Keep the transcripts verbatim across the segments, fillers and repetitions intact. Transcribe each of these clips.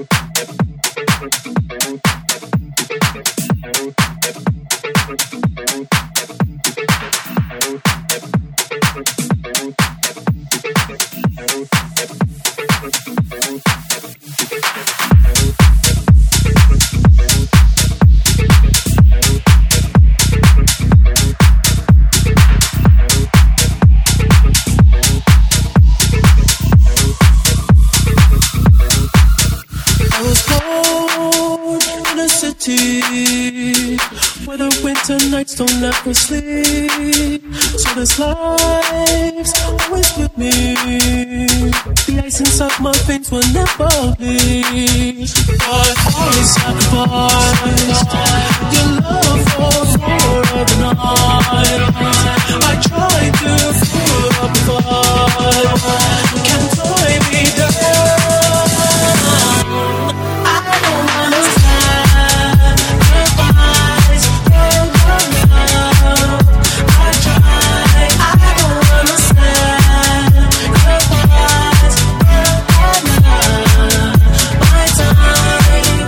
Where the winter nights don't ever sleep, so this life's always with me. The ice inside my veins will never bleed. I always sacrifice your love for the night. I try to put up a fight, can't tie me down. I don't understand goodbyes from the love. I try, I don't understand goodbyes from the love. My time,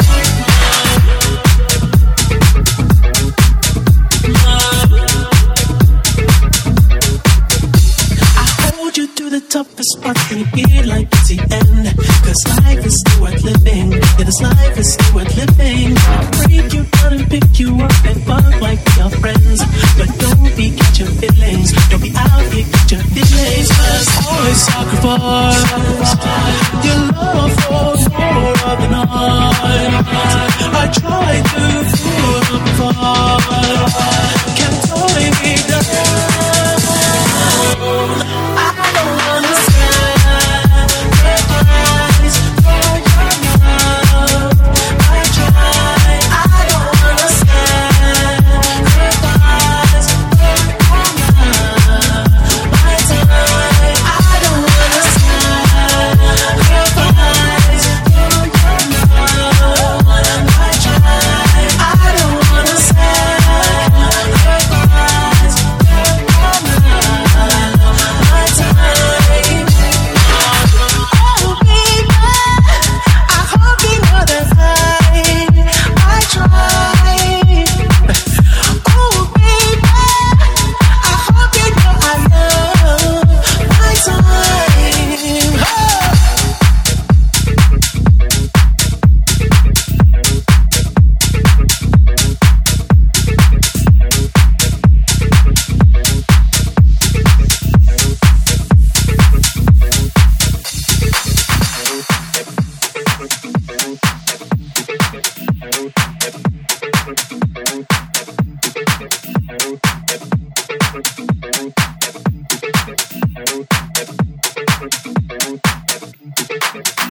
I hold you to the toughest part and you feel like it's the end. Cause life is still worth living. Yeah, this life is still worth living. I'll break you down and pick you up and fuck like we are friends. But don't be catching feelings. Don't be out here catching feelings. Cause always sacrifice your love for